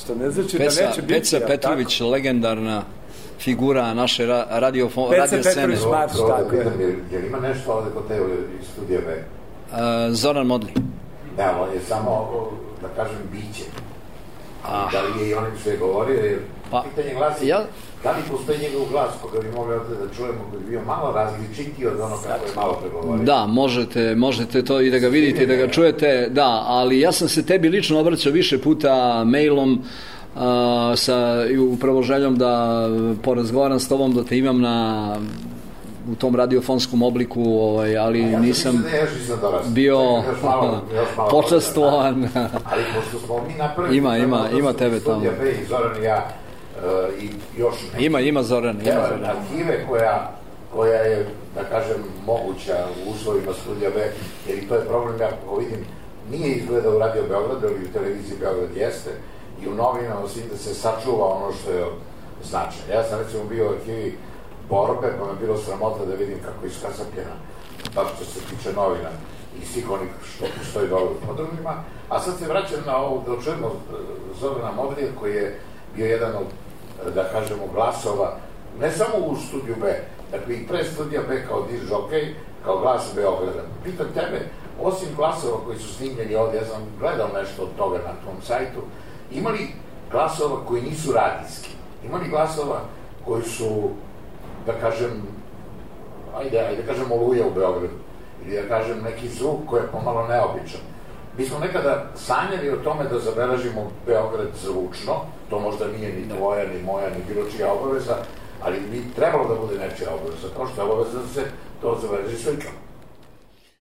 što ne znači da neće biti. Peca Petrović, legendarna figura naše radio scene. Peca Petrović Marš, tako je. Jel ima nešto ovde kod tebe iz studija B? Zoran Modli. Da, on je samo, da kažem, biće. Da li je i onim što je govorio, jer pitanje glasi, da li postoji njegov glas koga bi mogli ovde da čujemo, koji bi bio malo različitiji od ono kako je malo pregovorio? Da, možete to i da ga vidite i da ga čujete, da, ali ja sam se tebi lično obraćao više puta mailom, sa upravo željom da porazgovaram s tobom, da te imam u tom radiofonskom obliku, ali nisam bio počastvovan. Ali pošto smo mi napravili ima tebe tamo. I Zoran i ja i još ima Zoran arhive koja je, da kažem, moguća u uslovima studija B, jer i to je problem, ja kako vidim, nije izgleda u Radio Beogradu, ali u televiziji Beograd jeste, i u novinama svim da se sačuva ono što je značajno. Ja sam recimo bio u arhivi Borbe, pa me bilo sramota da vidim kako je iskasapljena, baš što se tiče novina i svih onih što postoji dole u podrumima. A sad se vraćam na ovo da očujemo Zorana Modrija, koji je bio jedan od, da kažemo, glasova, ne samo u studiju B, dakle i pre studija B kao disk žokej, kao glas Beograda. Pitam tebe, osim glasova koji su snimljeni ovde, ja sam gledao nešto od toga na tom sajtu, ima li glasova koji nisu radijski? Ima li glasova koji su, da kažem, ajde kažem oluja u Beogradu, ili da kažem neki zvuk koji je pomalo neobičan? Mi smo nekada sanjali o tome da zabeležimo Beograd zvučno, to možda nije ni tvoja, ni moja, ni bilo čija obaveza, ali bi trebalo da bude nečija obaveza, kao što je obaveza da se to zabeleži slično.